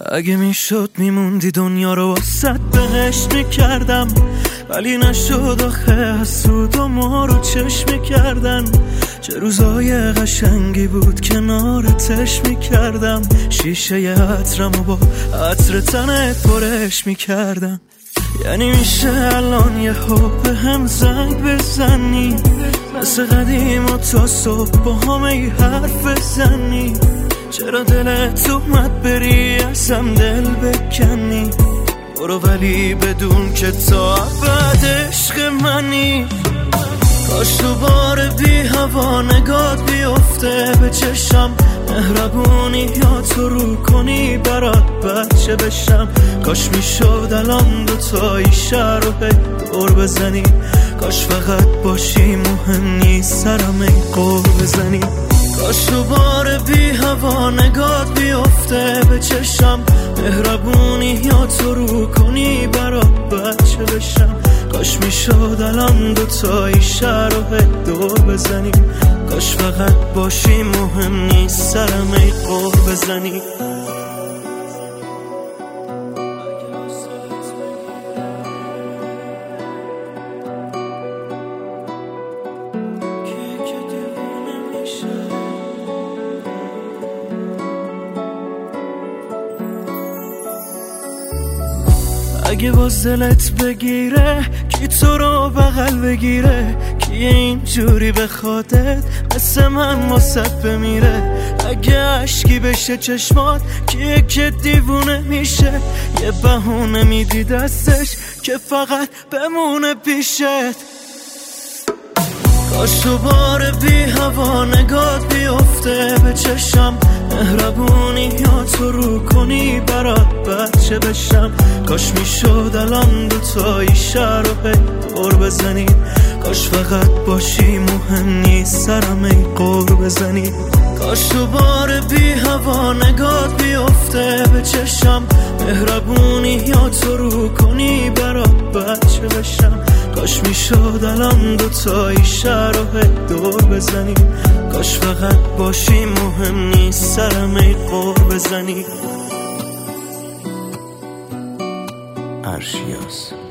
اگه میشد میموندی دنیا رو واسط بهشت میکردم، ولی نشد آخه حسود و ما رو چشم میکردن. چه روزای قشنگی بود کنارتش میکردم، شیشه ی عطرم و با عطر تنت پرش میکردم. یعنی میشه الان یه حب هم زنگ بزنی، مثل قدیم و تا صبح با همه حرف بزنی. چرا دلت اومد بری ازم دل بکنی؟ برو ولی بدون که تا ابد عشق منی. کاش دوباره بی هوا نگات بیفته به چشم، مهربونی یا تو رو کنی برات بچه بشم. کاش میشد الان دوتایی شهر رو دور بزنی، کاش فقط باشی مهم نیست سرم ای قور بزنی. کاش دوباره بی هوا نگات بیفته به چشم، مهربونی یا تو رو کنی برات بچه بشم. کاش میشد الان دوتایی شهر رو دور بزنیم، کاش فقط باشی مهم نیست سرم ای قور بزنی. اگه باز دلت بگیره کی تو رو بغل بگیره، کی اینجوری بخوادت مثل من واسط بمیره. اگه عشقی بشه چشمات کیه که دیوونه میشه، یه بهونه میدی دستش که فقط بمونه پیشت. کاش دوباره بی هوا نگات بیفته به چشم، مهربونی یا تو رو کنی برات بچه بشم. کاش میشد الان دوتایی شهر رو دور بزنی، کاش فقط باشی مهم نیست سرم ای قور بزنی. کاش دوباره بی هوا نگات بیفته به چشم، مهربونی یا تو رو کنی برات بچه بشم. کاش میشد الان دوتایی شهر رو دور بزنی، کاش فقط باشی مهم نیست سرم ای قور بزنی. عرشیاس